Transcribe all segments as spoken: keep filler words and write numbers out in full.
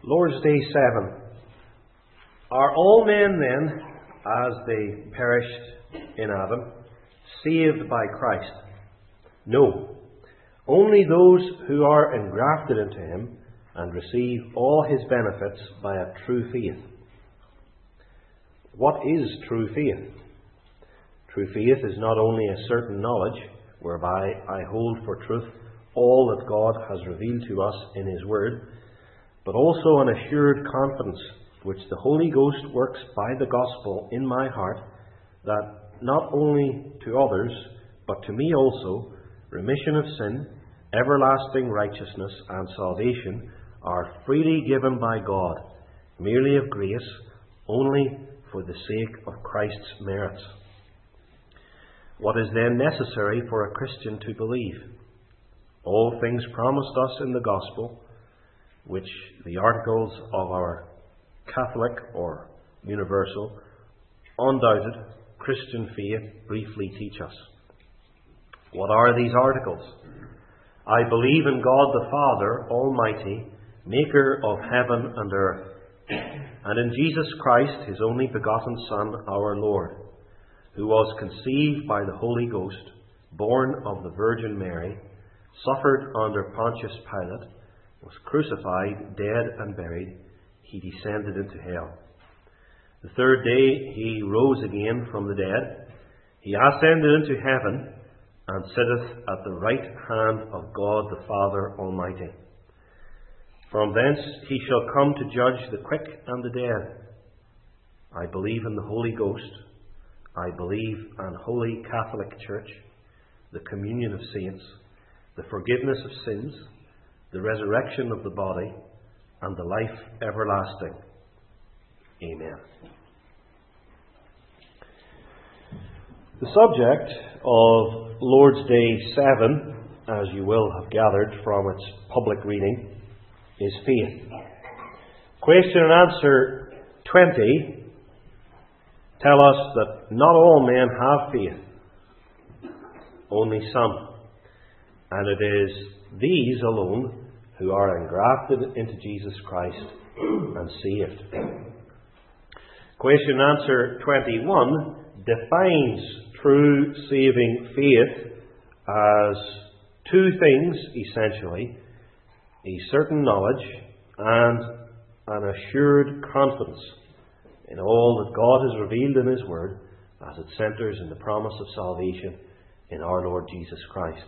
Lord's Day seven. Are all men then, as they perished in Adam, saved by Christ? No. Only those who are engrafted into him and receive all his benefits by a true faith. What is true faith? True faith is not only a certain knowledge whereby I hold for truth all that God has revealed to us in his word, but also an assured confidence which the Holy Ghost works by the gospel in my heart, that not only to others, but to me also, remission of sin, everlasting righteousness, and salvation are freely given by God, merely of grace, only for the sake of Christ's merits. What is then necessary for a Christian to believe? All things promised us in the gospel, which the articles of our Catholic or universal, undoubted Christian faith briefly teach us. What are these articles? I believe in God the Father Almighty, maker of heaven and earth, and in Jesus Christ, his only begotten Son, our Lord, who was conceived by the Holy Ghost, born of the Virgin Mary, suffered under Pontius Pilate, was crucified, dead and buried. He descended into hell. The third day he rose again from the dead. He ascended into heaven and sitteth at the right hand of God the Father Almighty. From thence he shall come to judge the quick and the dead. I believe in the Holy Ghost. I believe in Holy Catholic Church, the communion of saints, the forgiveness of sins, the resurrection of the body, and the life everlasting. Amen. The subject of Lord's Day seven, as you will have gathered from its public reading, is faith. Question and answer twenty tell us that not all men have faith, only some. And it is these alone who are engrafted into Jesus Christ and saved. Question and answer twenty-one defines true saving faith as two things, essentially: a certain knowledge and an assured confidence in all that God has revealed in his word, as it centres in the promise of salvation in our Lord Jesus Christ.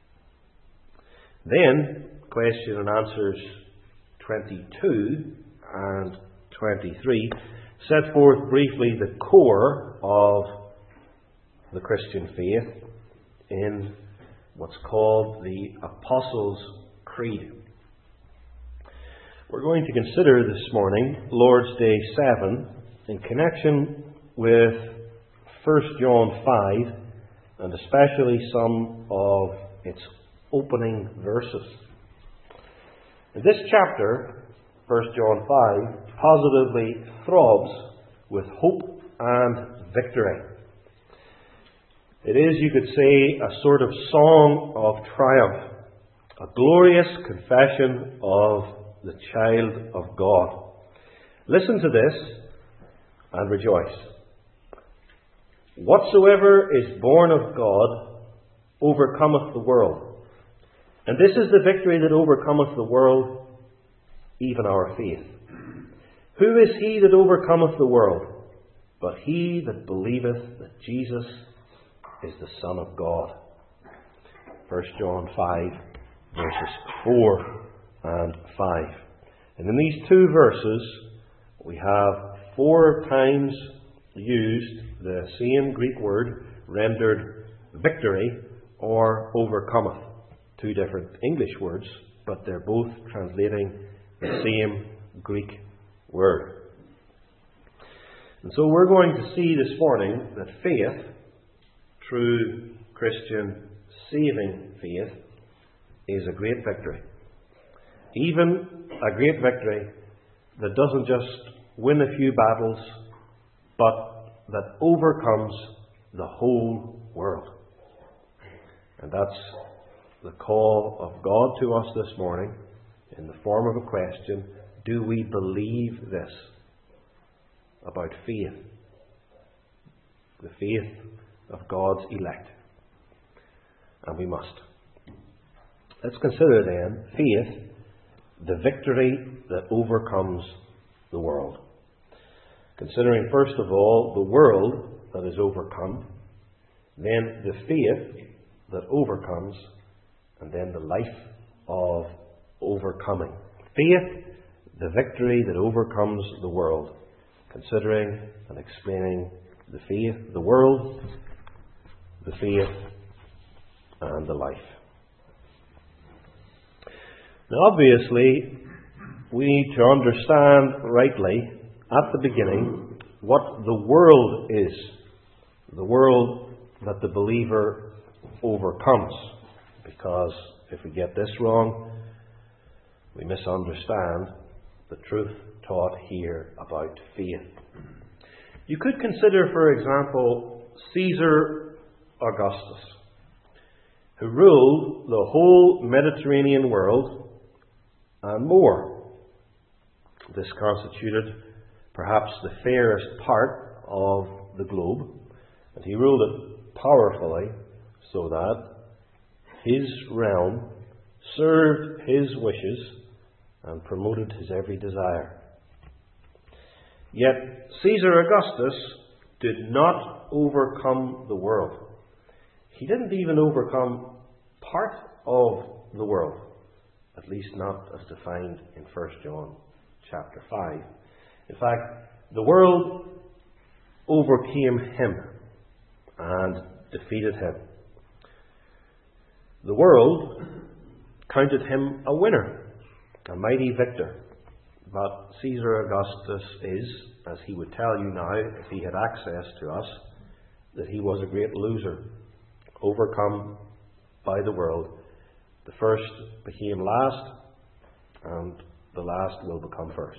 Then, question and answers twenty-two and twenty-three set forth briefly the core of the Christian faith in what's called the Apostles' Creed. We're going to consider this morning Lord's Day seven in connection with First John five, and especially some of its opening verses. In this chapter, First John five, positively throbs with hope and victory. It is, you could say, a sort of song of triumph, a glorious confession of the child of God. Listen to this and rejoice. Whatsoever is born of God overcometh the world. And this is the victory that overcometh the world, even our faith. Who is he that overcometh the world? But he that believeth that Jesus is the Son of God. First John five, verses four and five. And in these two verses, we have four times used the same Greek word rendered victory or overcometh. Two different English words, but they're both translating the same Greek word. And so we're going to see this morning that faith, true Christian saving faith, is a great victory. Even a great victory that doesn't just win a few battles, but that overcomes the whole world. And that's the call of God to us this morning in the form of a question: Do we believe this about faith? The faith of God's elect. And we must. Let's consider then faith, the victory that overcomes the world. Considering first of all the world that is overcome, then the faith that overcomes, and then the life of overcoming. Faith, the victory that overcomes the world. Considering and explaining the faith, the world, the faith, and the life. Now obviously, we need to understand rightly at the beginning what the world is. The world that the believer overcomes. Because if we get this wrong, we misunderstand the truth taught here about faith. You could consider, for example, Caesar Augustus, who ruled the whole Mediterranean world and more. This constituted perhaps the fairest part of the globe, and he ruled it powerfully so that his realm served his wishes and promoted his every desire. Yet Caesar Augustus did not overcome the world. He didn't even overcome part of the world, at least not as defined in First John chapter five. In fact, the world overcame him and defeated him. The world counted him a winner, a mighty victor. But Caesar Augustus is, as he would tell you now if he had access to us, that he was a great loser, overcome by the world. The first became last, and the last will become first.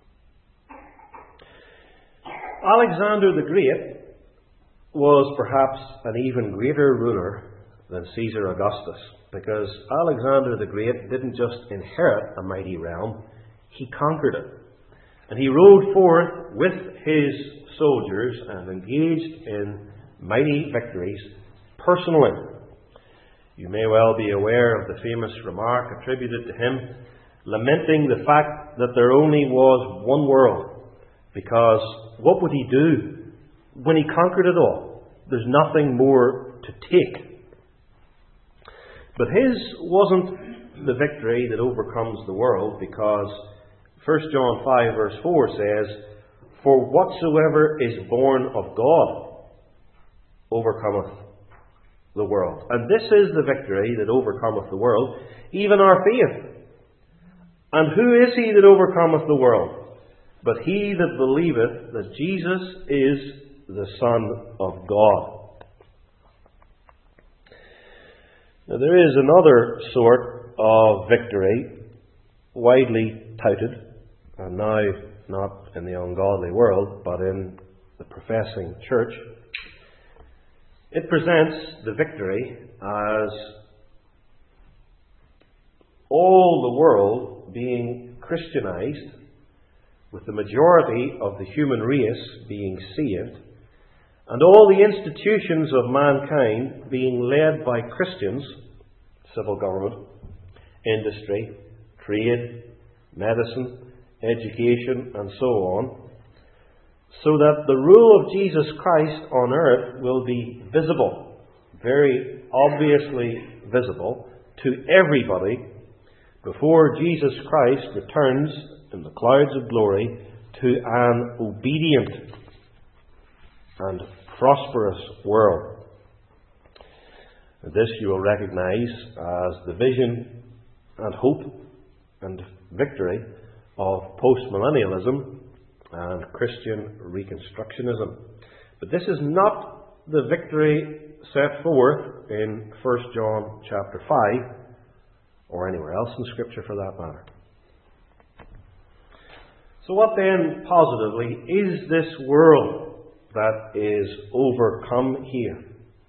Alexander the Great was perhaps an even greater ruler than Caesar Augustus, because Alexander the Great didn't just inherit a mighty realm, he conquered it. And he rode forth with his soldiers and engaged in mighty victories personally. You may well be aware of the famous remark attributed to him, lamenting the fact that there only was one world, because what would he do when he conquered it all? There's nothing more to take. But his wasn't the victory that overcomes the world, because First John five verse four says, "For whatsoever is born of God overcometh the world." And this is the victory that overcometh the world, even our faith. And who is he that overcometh the world? But he that believeth that Jesus is the Son of God. Now, there is another sort of victory, widely touted, and now not in the ungodly world, but in the professing church. It presents the victory as all the world being Christianized, with the majority of the human race being saved, and all the institutions of mankind being led by Christians, civil government, industry, trade, medicine, education, and so on, so that the rule of Jesus Christ on earth will be visible, very obviously visible, to everybody before Jesus Christ returns in the clouds of glory to an obedient and prosperous world. This you will recognize as the vision and hope and victory of postmillennialism and Christian Reconstructionism. But this is not the victory set forth in First John chapter five, or anywhere else in Scripture for that matter. So what then, positively, is this world that is overcome here?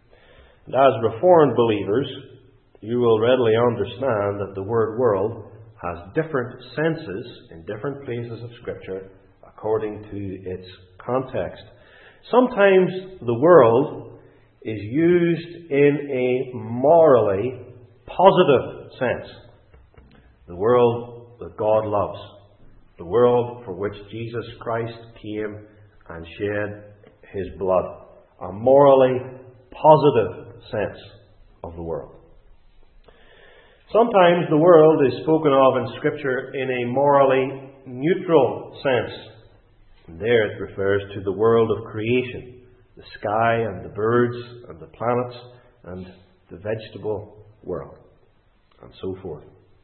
And as Reformed believers, you will readily understand that the word world has different senses in different places of Scripture according to its context. Sometimes the world is used in a morally positive sense. The world that God loves. The world for which Jesus Christ came and shed His blood. A morally positive sense of the world. Sometimes the world is spoken of in Scripture in a morally neutral sense. And there it refers to the world of creation, the sky and the birds and the planets and the vegetable world, and so forth.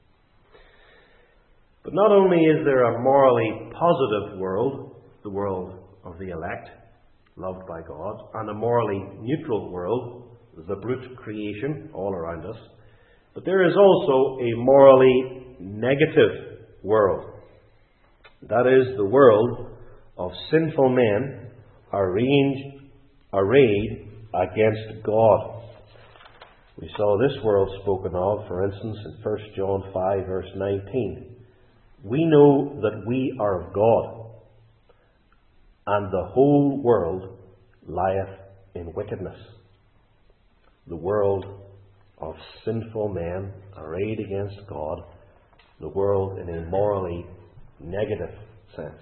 But not only is there a morally positive world, the world of the elect, loved by God, and a morally neutral world, the brute creation all around us, but there is also a morally negative world. That is the world of sinful men arranged, arrayed against God. We saw this world spoken of, for instance, in First John five, verse nineteen. We know that we are of God, and the whole world lieth in wickedness. The world of sinful men arrayed against God, the world in a morally negative sense.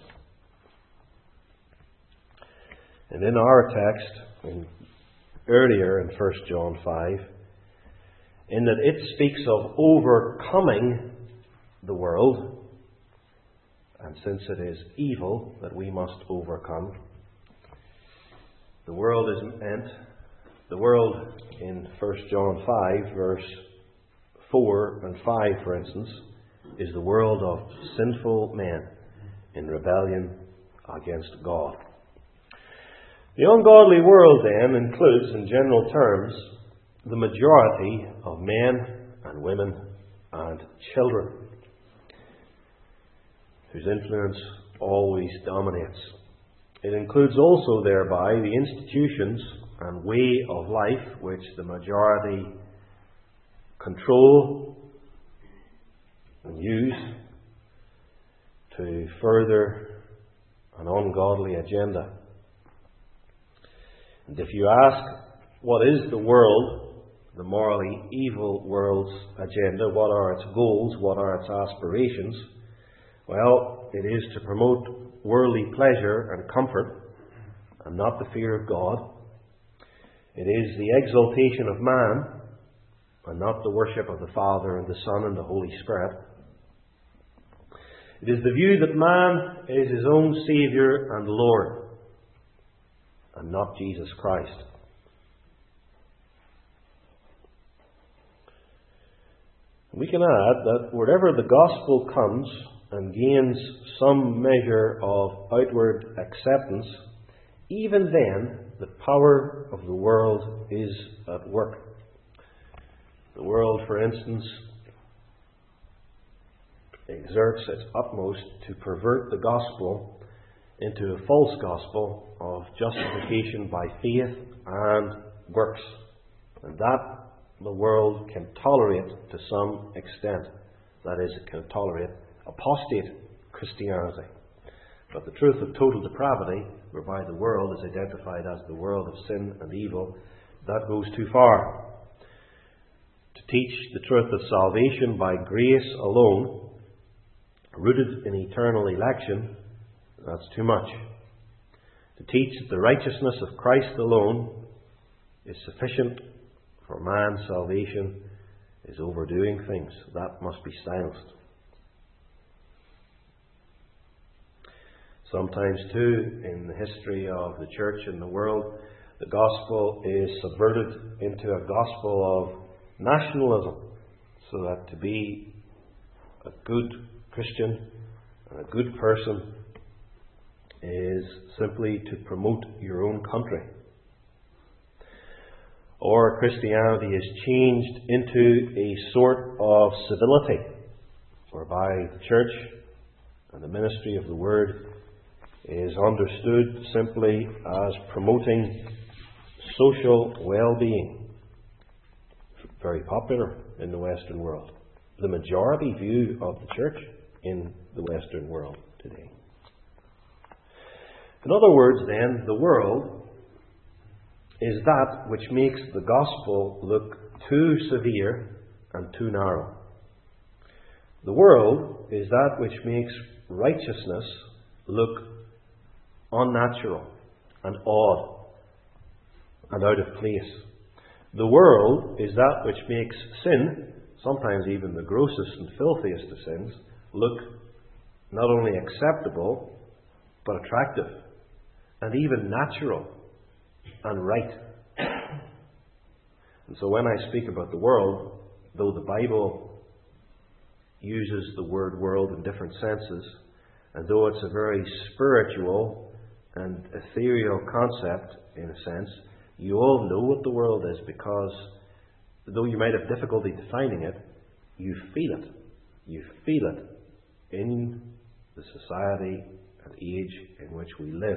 And in our text, in, earlier in First John five, in that it speaks of overcoming the world, and since it is evil that we must overcome, the world is meant, the world in First John five, verse four and five, for instance, is the world of sinful men in rebellion against God. The ungodly world, then, includes, in general terms, the majority of men and women and children, whose influence always dominates. It includes also thereby the institutions and way of life which the majority control and use to further an ungodly agenda. And if you ask, what is the world, the morally evil world's agenda? What are its goals? What are its aspirations? Well, it is to promote worldly pleasure and comfort, and not the fear of God. It is the exaltation of man, and not the worship of the Father and the Son and the Holy Spirit. It is the view that man is his own Saviour and Lord, and not Jesus Christ. We can add that wherever the gospel comes and gains some measure of outward acceptance, even then the power of the world is at work. The world, for instance, exerts its utmost to pervert the gospel into a false gospel of justification by faith and works. And that the world can tolerate to some extent. That is, it can tolerate apostate Christianity. But the truth of total depravity, whereby the world is identified as the world of sin and evil, that goes too far. To teach the truth of salvation by grace alone, rooted in eternal election, that's too much. To teach that the righteousness of Christ alone is sufficient for man's salvation is overdoing things. That must be silenced. Sometimes, too, in the history of the church and the world, the gospel is subverted into a gospel of nationalism, so that to be a good Christian and a good person is simply to promote your own country. Or Christianity is changed into a sort of civility, whereby the church and the ministry of the Word is understood simply as promoting social well-being. Very popular in the Western world. the majority view of the church in the Western world today. In other words, then, the world is that which makes the gospel look too severe and too narrow. The world is that which makes righteousness look unnatural and odd and out of place. The world is that which makes sin, sometimes even the grossest and filthiest of sins, look not only acceptable, but attractive, and even natural and right. And so when I speak about the world, though the Bible uses the word world in different senses, and though it's a very spiritual and ethereal concept in a sense, you all know what the world is, because though you might have difficulty defining it, you feel it. You feel it in the society and age in which we live.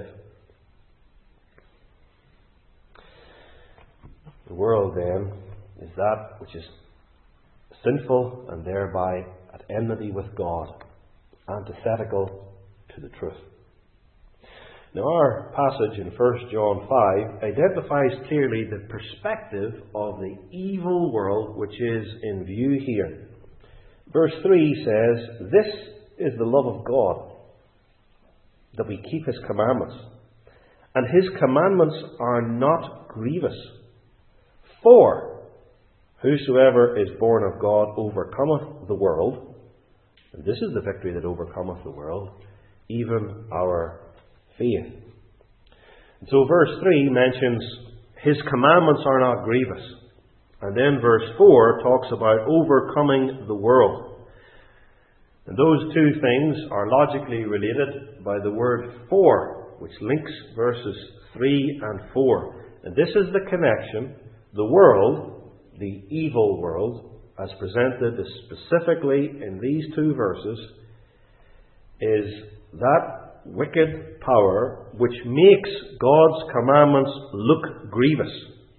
The world, then, is that which is sinful and thereby at enmity with God, antithetical to the truth. Now, our passage in First John five identifies clearly the perspective of the evil world which is in view here. Verse three says, "This is the love of God, that we keep His commandments. And His commandments are not grievous. For whosoever is born of God overcometh the world." And this is the victory that overcometh the world, even our faith. And so verse three mentions His commandments are not grievous. And then verse four talks about overcoming the world. And those two things are logically related by the word for, which links verses three and four. And this is the connection. The world, the evil world, as presented specifically in these two verses, is that wicked power which makes God's commandments look grievous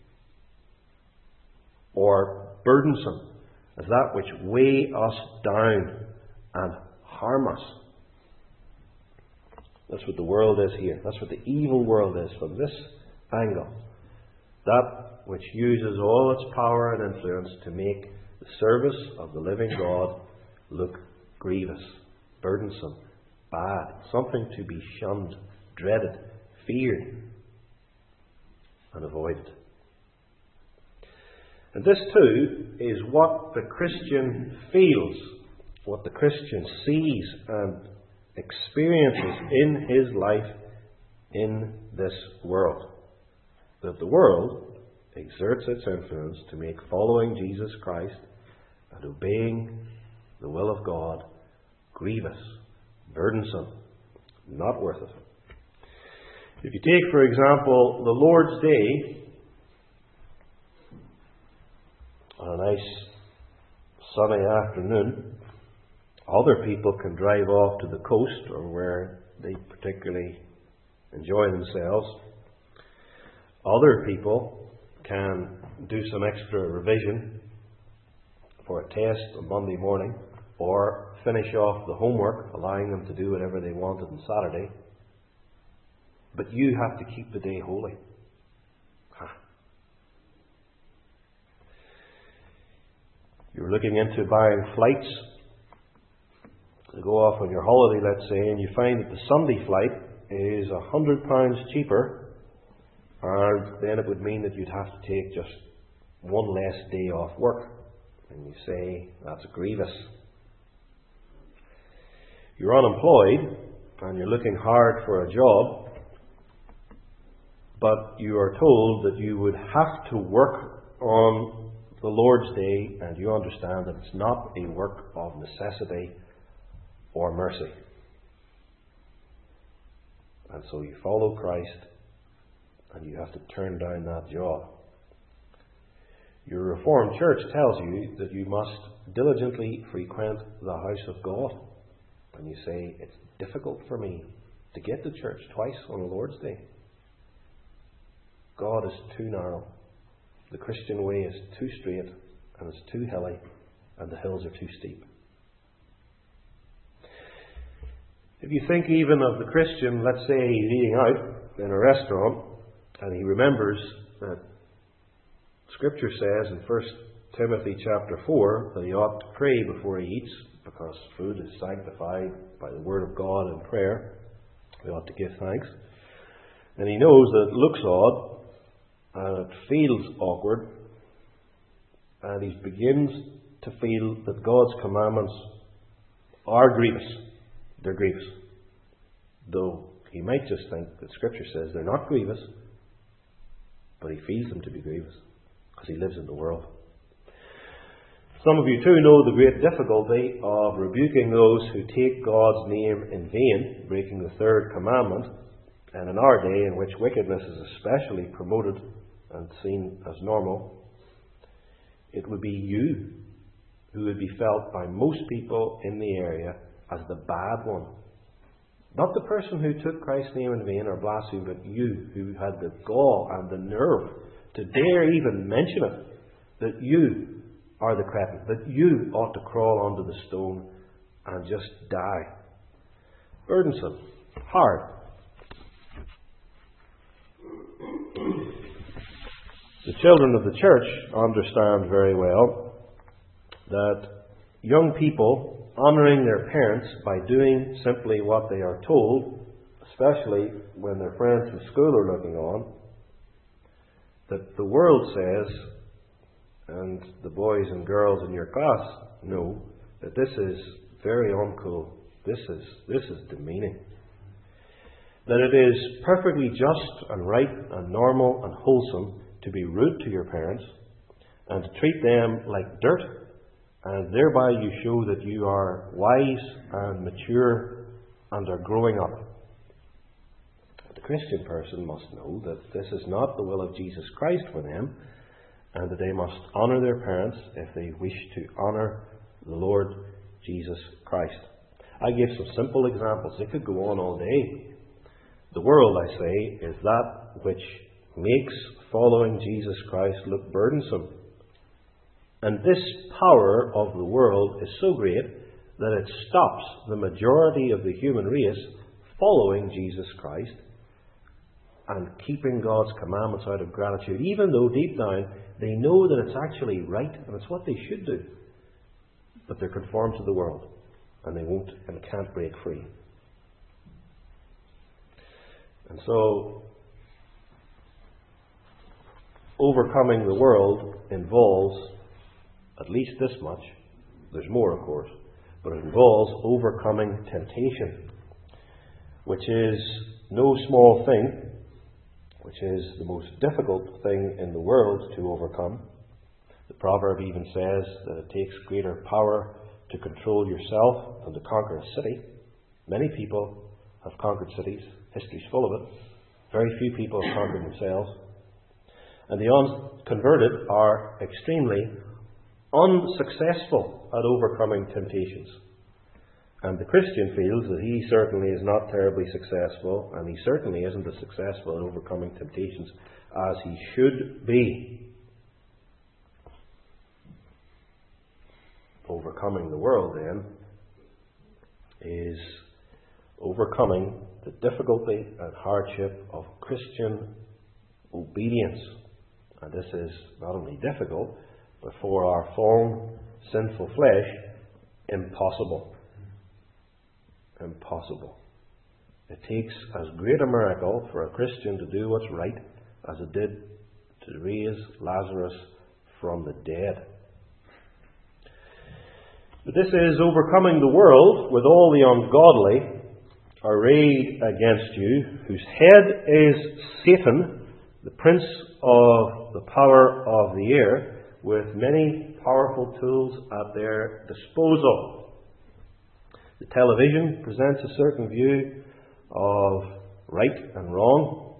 or burdensome, as that which weigh us down and harm us. That's what the world is here. That's what the evil world is from this angle. That which uses all its power and influence to make the service of the living God look grievous, burdensome, bad, something to be shunned, dreaded, feared, and avoided. And this too is what the Christian feels, what the Christian sees and experiences in his life in this world. That the world exerts its influence to make following Jesus Christ and obeying the will of God grievous, burdensome, not worth it. If you take, for example, the Lord's Day, on a nice sunny afternoon, other people can drive off to the coast or where they particularly enjoy themselves. Other people can do some extra revision for a test on Monday morning, or finish off the homework, allowing them to do whatever they wanted on Saturday. But you have to keep the day holy. Huh. You're looking into buying flights to go off on your holiday, let's say, and you find that the Sunday flight is a hundred pounds cheaper, and then it would mean that you'd have to take just one less day off work. And you say, that's grievous. You're unemployed and you're looking hard for a job, but you are told that you would have to work on the Lord's Day, and you understand that it's not a work of necessity or mercy. And so you follow Christ and you have to turn down that job. Your Reformed Church tells you that you must diligently frequent the house of God. And you say, it's difficult for me to get to church twice on the Lord's Day. God is too narrow. The Christian way is too straight and it's too hilly and the hills are too steep. If you think even of the Christian, let's say he's eating out in a restaurant, and he remembers that Scripture says in First Timothy chapter four that he ought to pray before he eats, because food is sanctified by the Word of God and prayer. We ought to give thanks. And he knows that it looks odd, and it feels awkward, and he begins to feel that God's commandments are grievous. They're grievous. Though he might just think that Scripture says they're not grievous, but he feels them to be grievous because he lives in the world. Some of you too know the great difficulty of rebuking those who take God's name in vain, breaking the third commandment. And in our day, in which wickedness is especially promoted and seen as normal, it would be you who would be felt by most people in the area as the bad one. Not the person who took Christ's name in vain or blasphemed, but you who had the gall and the nerve to dare even mention it, that you are the cretin, that you ought to crawl onto the stone and just die. Burdensome, hard. The children of the church understand very well that young people honouring their parents by doing simply what they are told, especially when their friends in school are looking on, that the world says, and the boys and girls in your class know, that this is very uncool. This is, this is demeaning. That it is perfectly just and right and normal and wholesome to be rude to your parents and to treat them like dirt, and thereby you show that you are wise and mature and are growing up. The Christian person must know that this is not the will of Jesus Christ for them, and that they must honour their parents if they wish to honour the Lord Jesus Christ. I give some simple examples. It could go on all day. The world, I say, is that which makes following Jesus Christ look burdensome. And this power of the world is so great that it stops the majority of the human race following Jesus Christ and keeping God's commandments out of gratitude, even though deep down they know that it's actually right and it's what they should do. But they're conformed to the world, and they won't and can't break free. And so, overcoming the world involves at least this much. There's more, of course, but it involves overcoming temptation, which is no small thing, which is the most difficult thing in the world to overcome. The proverb even says that it takes greater power to control yourself than to conquer a city. Many people have conquered cities. History's full of it. Very few people have conquered themselves. And the unconverted are extremely unsuccessful at overcoming temptations. And the Christian feels that he certainly is not terribly successful, and he certainly isn't as successful at overcoming temptations as he should be. Overcoming the world, then, is overcoming the difficulty and hardship of Christian obedience. And this is not only difficult, but for our fallen, sinful flesh, impossible. Impossible. It takes as great a miracle for a Christian to do what's right as it did to raise Lazarus from the dead. But this is overcoming the world with all the ungodly arrayed against you, whose head is Satan, the prince of the power of the air, with many powerful tools at their disposal. The television presents a certain view of right and wrong,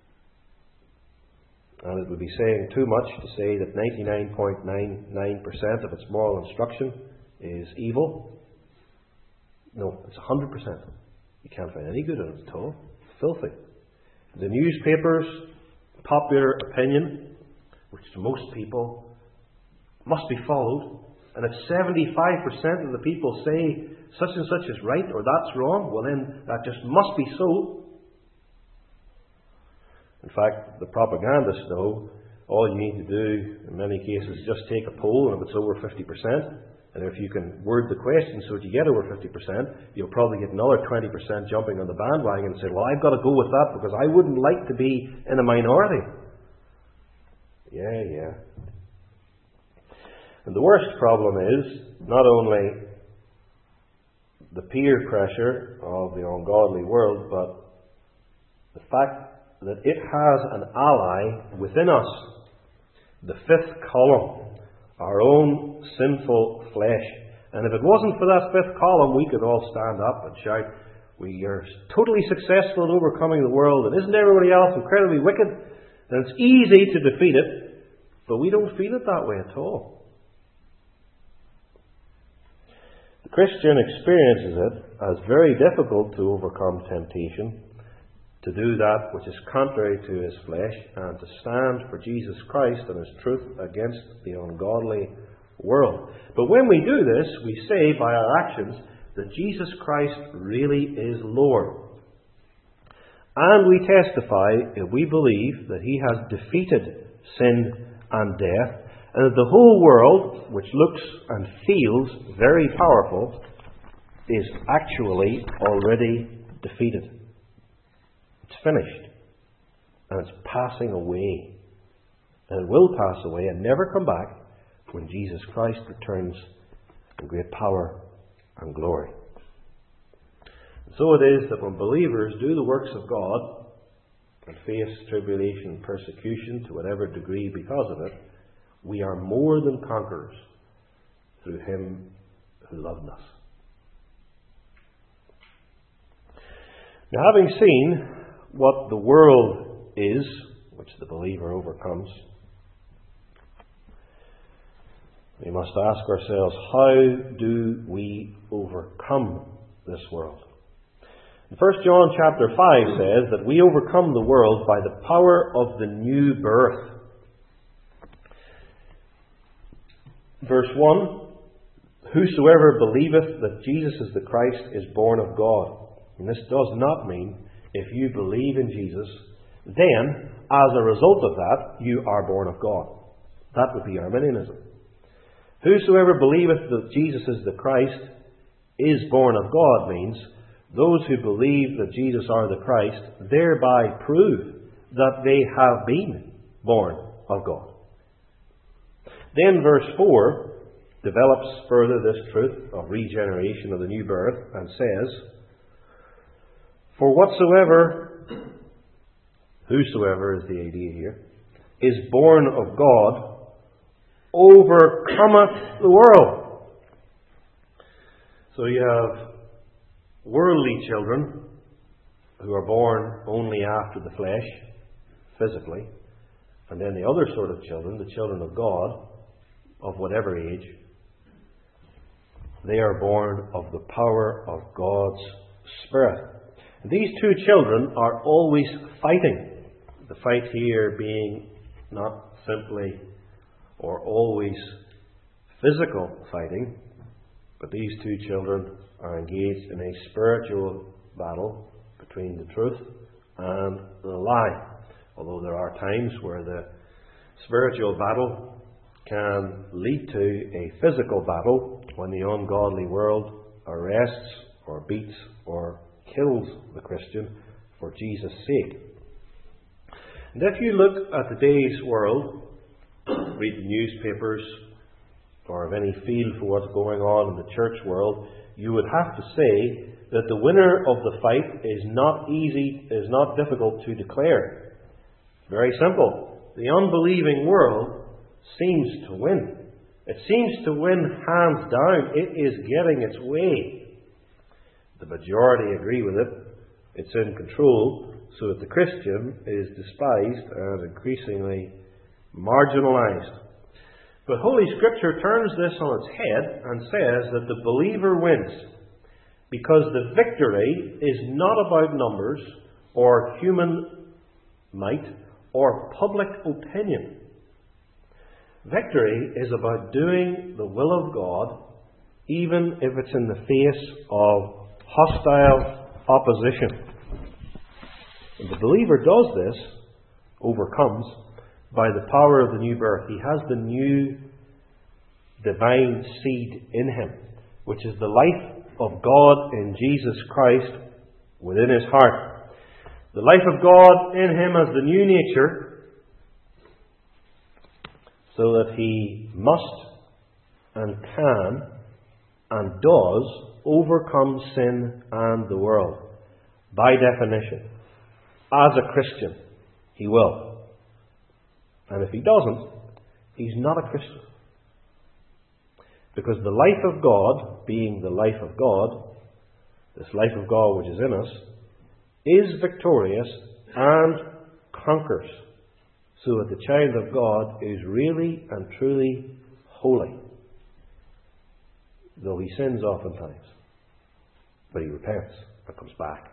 and it would be saying too much to say that ninety-nine point nine nine percent of its moral instruction is evil. No, it's one hundred percent. You can't find any good in it at all. It's filthy. The newspapers, popular opinion, which to most people must be followed, And if seventy-five percent of the people say such and such is right or that's wrong, well then that just must be so. In fact, the propagandists know all you need to do in many cases is just take a poll, and if it's over fifty percent, and if you can word the question so that you get over fifty percent, you'll probably get another twenty percent jumping on the bandwagon and say, well, I've got to go with that because I wouldn't like to be in a minority. Yeah, yeah. And the worst problem is not only the peer pressure of the ungodly world, but the fact that it has an ally within us, the fifth column, our own sinful flesh. And if it wasn't for that fifth column, we could all stand up and shout, we are totally successful in overcoming the world, and isn't everybody else incredibly wicked? And it's easy to defeat it, but we don't feel it that way at all. The Christian experiences it as very difficult to overcome temptation, to do that which is contrary to his flesh, and to stand for Jesus Christ and his truth against the ungodly world. But when we do this, we say by our actions that Jesus Christ really is Lord. And we testify, if we believe, that he has defeated sin and death, and that the whole world, which looks and feels very powerful, is actually already defeated. It's finished. And it's passing away. And it will pass away and never come back when Jesus Christ returns in great power and glory. And so it is that when believers do the works of God and face tribulation and persecution to whatever degree because of it, we are more than conquerors through him who loved us. Now, having seen what the world is, which the believer overcomes, we must ask ourselves, how do we overcome this world? First John chapter five says that we overcome the world by the power of the new birth. Verse one, whosoever believeth that Jesus is the Christ is born of God. And this does not mean if you believe in Jesus, then, as a result of that, you are born of God. That would be Arminianism. Whosoever believeth that Jesus is the Christ is born of God means those who believe that Jesus are the Christ thereby prove that they have been born of God. Then verse four develops further this truth of regeneration of the new birth and says, for whatsoever, whosoever is the idea here, is born of God, overcometh the world. So you have worldly children who are born only after the flesh, physically, and then the other sort of children, the children of God, of whatever age, they are born of the power of God's Spirit. These two children are always fighting. The fight here being not simply or always physical fighting, but these two children are engaged in a spiritual battle between the truth and the lie. Although there are times where the spiritual battle can lead to a physical battle when the ungodly world arrests or beats or kills the Christian for Jesus' sake. And if you look at today's world, read the newspapers, or have any feel for what's going on in the church world, you would have to say that the winner of the fight is not easy, is not difficult to declare. Very simple. The unbelieving world seems to win. It seems to win hands down. It is getting its way. The majority agree with it. It's in control, so that the Christian is despised and increasingly marginalized. But Holy Scripture turns this on its head and says that the believer wins, because the victory is not about numbers or human might or public opinion. Victory is about doing the will of God, even if it's in the face of hostile opposition. And the believer does this, overcomes, by the power of the new birth. He has the new divine seed in him, which is the life of God in Jesus Christ within his heart. The life of God in him as the new nature, so that he must and can and does overcome sin and the world. By definition, as a Christian, he will. And if he doesn't, he's not a Christian. Because the life of God, being the life of God, this life of God which is in us, is victorious and conquers, so that the child of God is really and truly holy, though he sins oftentimes. But he repents and comes back.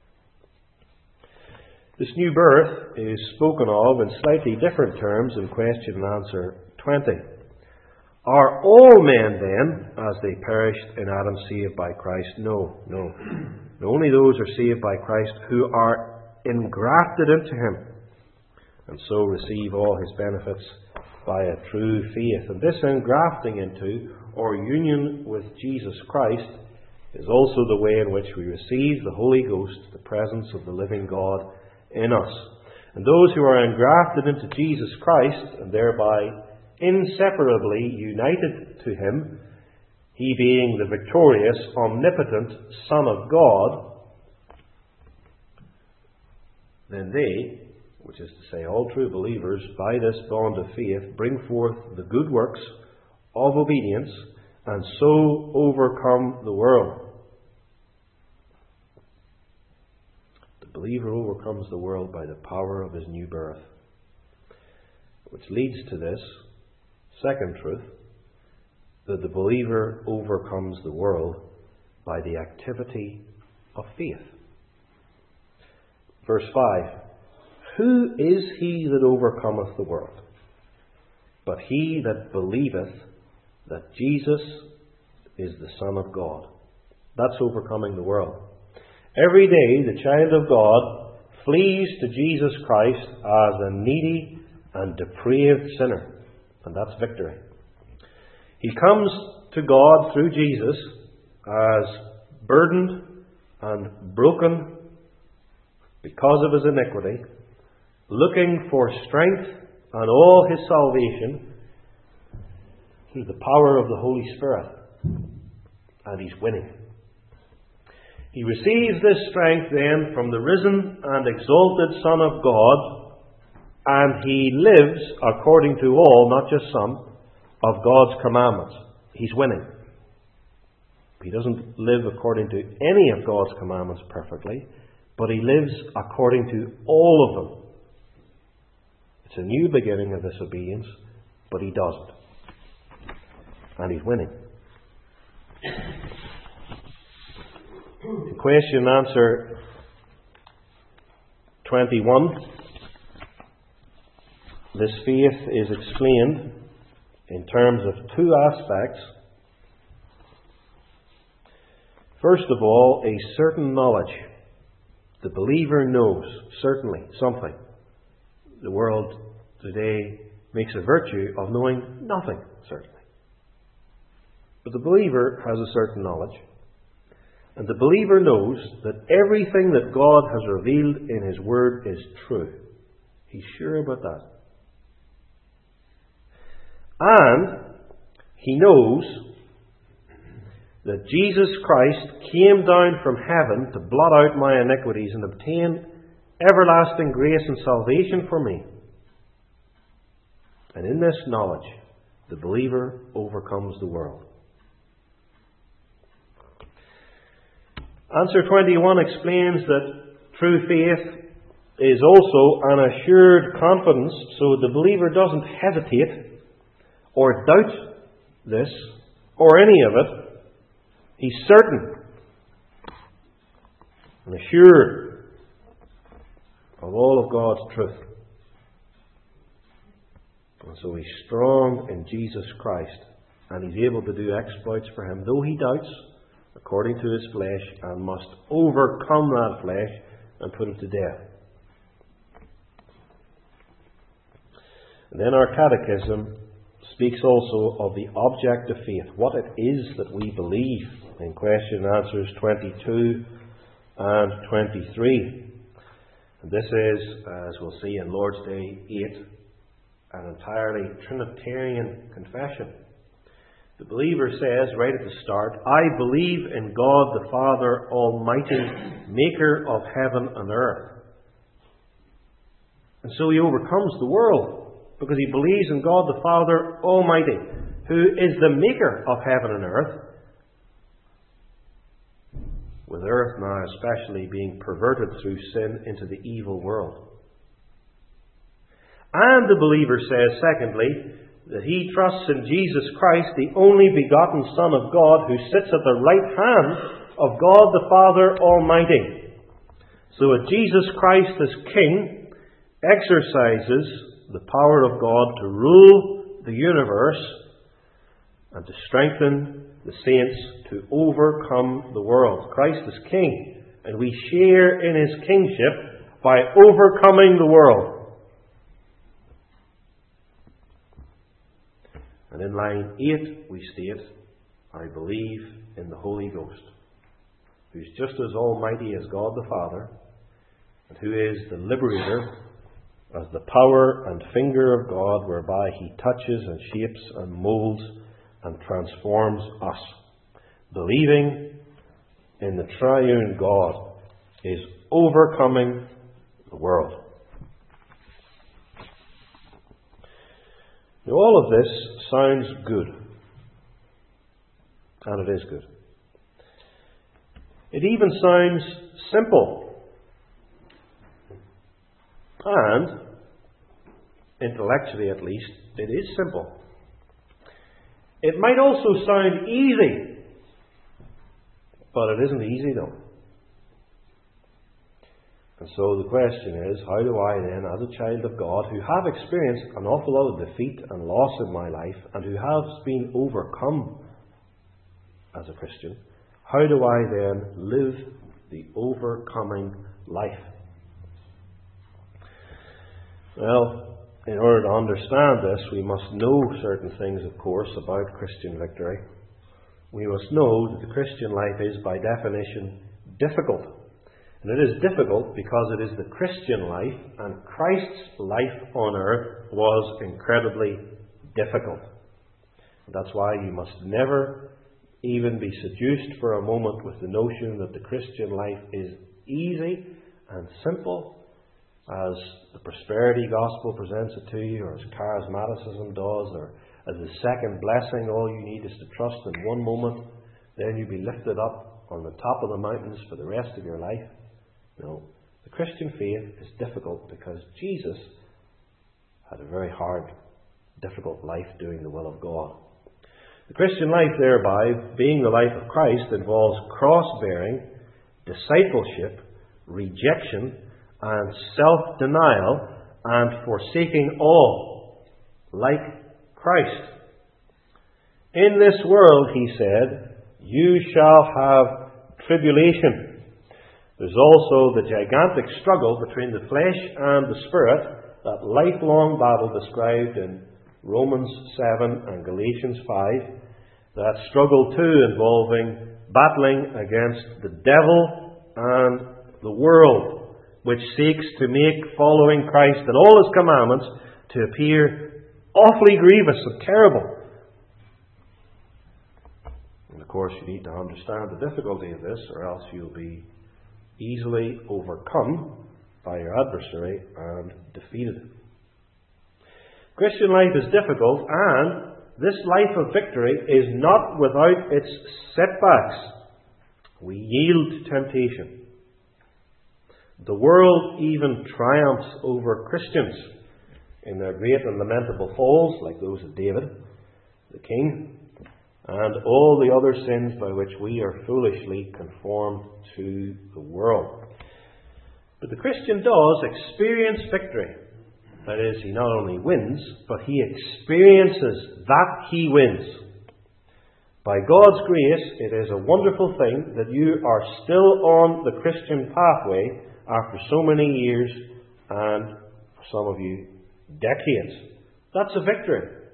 This new birth is spoken of in slightly different terms in question and answer twenty. Are all men then, as they perished in Adam, saved by Christ? No, no. Only those are saved by Christ who are engrafted into him, and so receive all his benefits by a true faith. And this engrafting into, or union with Jesus Christ, is also the way in which we receive the Holy Ghost, the presence of the living God in us. And those who are engrafted into Jesus Christ, and thereby inseparably united to him, he being the victorious, omnipotent Son of God, then they, which is to say all true believers, by this bond of faith, bring forth the good works of obedience, and so overcome the world. The believer overcomes the world by the power of his new birth, which leads to this second truth, that the believer overcomes the world by the activity of faith. Verse five. Who is he that overcometh the world? But he that believeth that Jesus is the Son of God. That's overcoming the world. Every day the child of God flees to Jesus Christ as a needy and depraved sinner. And that's victory. He comes to God through Jesus as burdened and broken because of his iniquity, looking for strength and all his salvation through the power of the Holy Spirit. And he's winning. He receives this strength then from the risen and exalted Son of God, and he lives according to all, not just some, of God's commandments. He's winning. He doesn't live according to any of God's commandments perfectly, but he lives according to all of them. It's a new beginning of this obedience, but he doesn't. And he's winning. In question and answer twenty-one, this faith is explained in terms of two aspects. First of all, a certain knowledge. The believer knows, certainly, something. The world today makes a virtue of knowing nothing, certainly. But the believer has a certain knowledge. And the believer knows that everything that God has revealed in his word is true. He's sure about that. And he knows that Jesus Christ came down from heaven to blot out my iniquities and obtain everlasting grace and salvation for me. And in this knowledge, the believer overcomes the world. Answer twenty-one explains that true faith is also an assured confidence, so the believer doesn't hesitate or doubt this or any of it. He's certain and assured of all of God's truth. And so he's strong in Jesus Christ, and he's able to do exploits for him, though he doubts, according to his flesh, and must overcome that flesh and put it to death. And then our catechism speaks also of the object of faith, what it is that we believe, in question and answers twenty-two and twenty-three. And this is, as we'll see in Lord's Day eight, an entirely Trinitarian confession. The believer says, right at the start, I believe in God the Father Almighty, maker of heaven and earth. And so he overcomes the world, because he believes in God the Father Almighty, who is the maker of heaven and earth, with earth now especially being perverted through sin into the evil world. And the believer says, secondly, that he trusts in Jesus Christ, the only begotten Son of God, who sits at the right hand of God the Father Almighty. So that Jesus Christ as King exercises the power of God to rule the universe and to strengthen the saints to overcome the world. Christ is King, and we share in his kingship by overcoming the world. And in line eight we state, I believe in the Holy Ghost, who's just as almighty as God the Father, and who is the liberator, as the power and finger of God, whereby he touches and shapes and moulds and transforms us. Believing in the triune God is overcoming the world. Now, all of this sounds good. And it is good. It even sounds simple. And, intellectually at least, it is simple. It might also sound easy, but it isn't easy though. And so the question is, how do I then, as a child of God, who have experienced an awful lot of defeat and loss in my life, and who has been overcome as a Christian, how do I then live the overcoming life? Well, in order to understand this, we must know certain things, of course, about Christian victory. We must know that the Christian life is, by definition, difficult. And it is difficult because it is the Christian life, and Christ's life on earth was incredibly difficult. And that's why you must never even be seduced for a moment with the notion that the Christian life is easy and simple, as the prosperity gospel presents it to you, or as charismaticism does, or as the second blessing, all you need is to trust in one moment, then you'll be lifted up on the top of the mountains for the rest of your life. No, the Christian faith is difficult because Jesus had a very hard, difficult life doing the will of God. The Christian life, thereby, being the life of Christ, involves cross-bearing, discipleship, rejection, and self-denial, and forsaking all, like Christ. In this world, he said, you shall have tribulation. There's also the gigantic struggle between the flesh and the spirit, that lifelong battle described in Romans seven and Galatians five. That struggle too involving battling against the devil and the world, which seeks to make following Christ and all his commandments to appear awfully grievous and terrible. And of course you need to understand the difficulty of this, or else you'll be easily overcome by your adversary and defeated. Christian life is difficult, and this life of victory is not without its setbacks. We yield to temptation. The world even triumphs over Christians in their great and lamentable falls, like those of David, the king, and all the other sins by which we are foolishly conformed to the world. But the Christian does experience victory. That is, he not only wins, but he experiences that he wins. By God's grace, it is a wonderful thing that you are still on the Christian pathway after so many years and, for some of you, decades. That's a victory.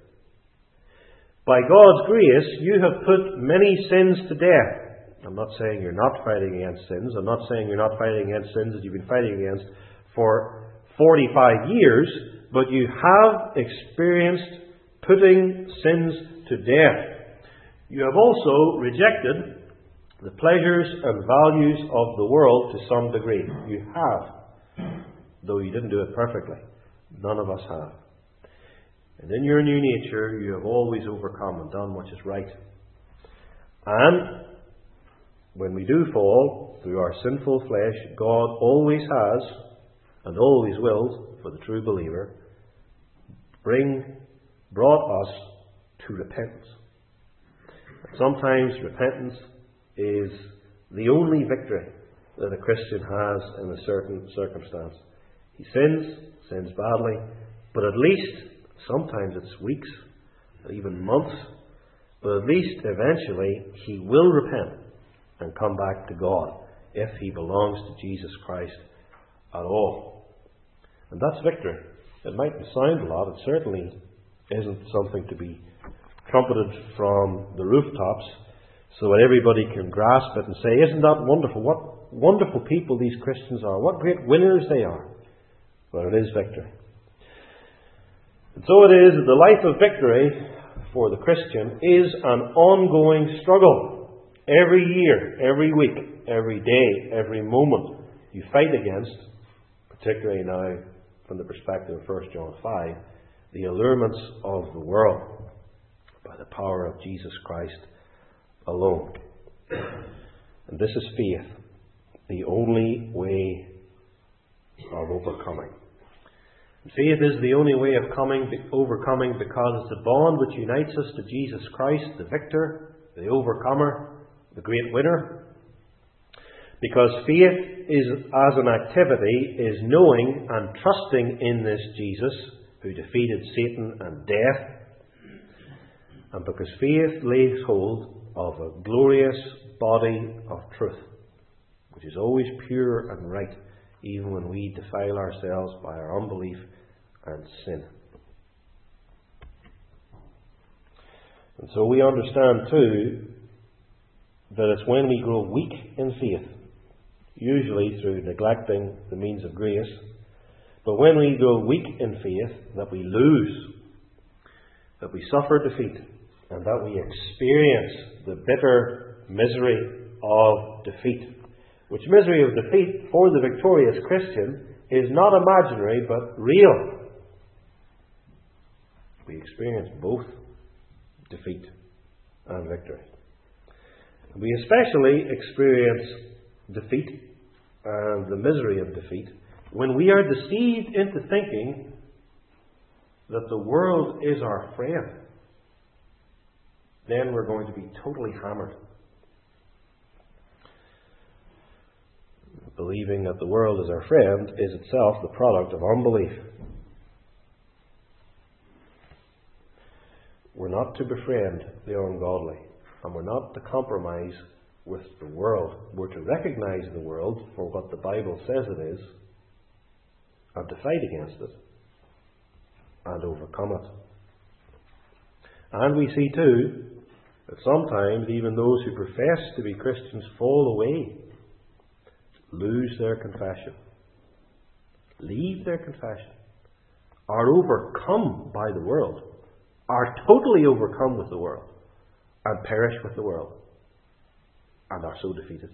By God's grace, you have put many sins to death. I'm not saying you're not fighting against sins. I'm not saying you're not fighting against sins that you've been fighting against for forty-five years, but you have experienced putting sins to death. You have also rejected the pleasures and values of the world to some degree. You have, though you didn't do it perfectly. None of us have. And in your new nature, you have always overcome and done what is right. And when we do fall through our sinful flesh, God always has and always will, for the true believer, bring, brought us to repentance. Sometimes repentance is the only victory that a Christian has in a certain circumstance. He sins, sins badly, but at least, sometimes it's weeks, even months, but at least eventually he will repent and come back to God if he belongs to Jesus Christ at all. And that's victory. It mightn't sound a lot, it certainly isn't something to be trumpeted from the rooftops so that everybody can grasp it and say, isn't that wonderful? What wonderful people these Christians are. What great winners they are. But it is victory. And so it is that the life of victory for the Christian is an ongoing struggle. Every year, every week, every day, every moment you fight against, particularly now from the perspective of First John five, the allurements of the world by the power of Jesus Christ alone. And this is faith, the only way of overcoming. Faith is the only way of coming, overcoming because it's the bond which unites us to Jesus Christ, the victor, the overcomer, the great winner. Because faith is, as an activity, is knowing and trusting in this Jesus who defeated Satan and death. And because faith lays hold of a glorious body of truth, which is always pure and right, even when we defile ourselves by our unbelief and sin. And so we understand too that it's when we grow weak in faith, usually through neglecting the means of grace, but when we grow weak in faith, that we lose, that we suffer defeat, and that we experience the bitter misery of defeat. Which misery of defeat for the victorious Christian is not imaginary but real. We experience both defeat and victory. We especially experience defeat and the misery of defeat when we are deceived into thinking that the world is our friend. Then we're going to be totally hammered. Believing that the world is our friend is itself the product of unbelief. We're not to befriend the ungodly, and we're not to compromise with the world. We're to recognize the world for what the Bible says it is, and to fight against it, and overcome it. And we see too that sometimes even those who profess to be Christians fall away, lose their confession, leave their confession, are overcome by the world, are totally overcome with the world, and perish with the world, and are so defeated.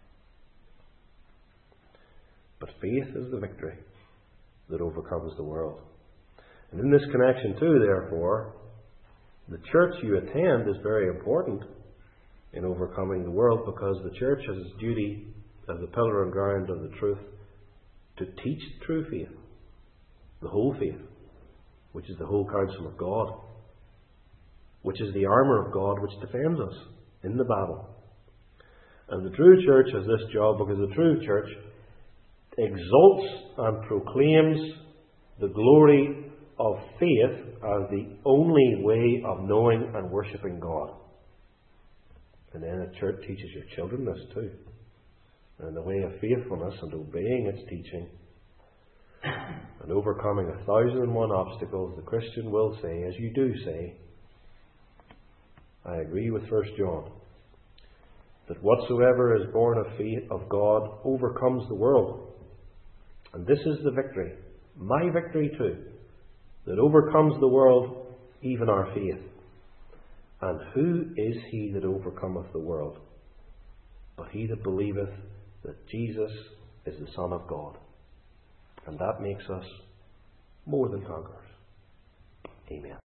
But faith is the victory that overcomes the world. And in this connection too, therefore, the church you attend is very important in overcoming the world, because the church has its duty as the pillar and ground of the truth to teach true faith, the whole faith, which is the whole counsel of God, which is the armour of God which defends us in the battle. And the true church has this job because the true church exalts and proclaims the glory of faith as the only way of knowing and worshipping God. And then the church teaches your children this too. And the way of faithfulness and obeying its teaching and overcoming a thousand and one obstacles, the Christian will say, as you do say, I agree with First John, that whatsoever is born of faith of God overcomes the world. And this is the victory, my victory too, that overcomes the world, even our faith. And who is he that overcometh the world? But he that believeth that Jesus is the Son of God. And that makes us more than conquerors. Amen.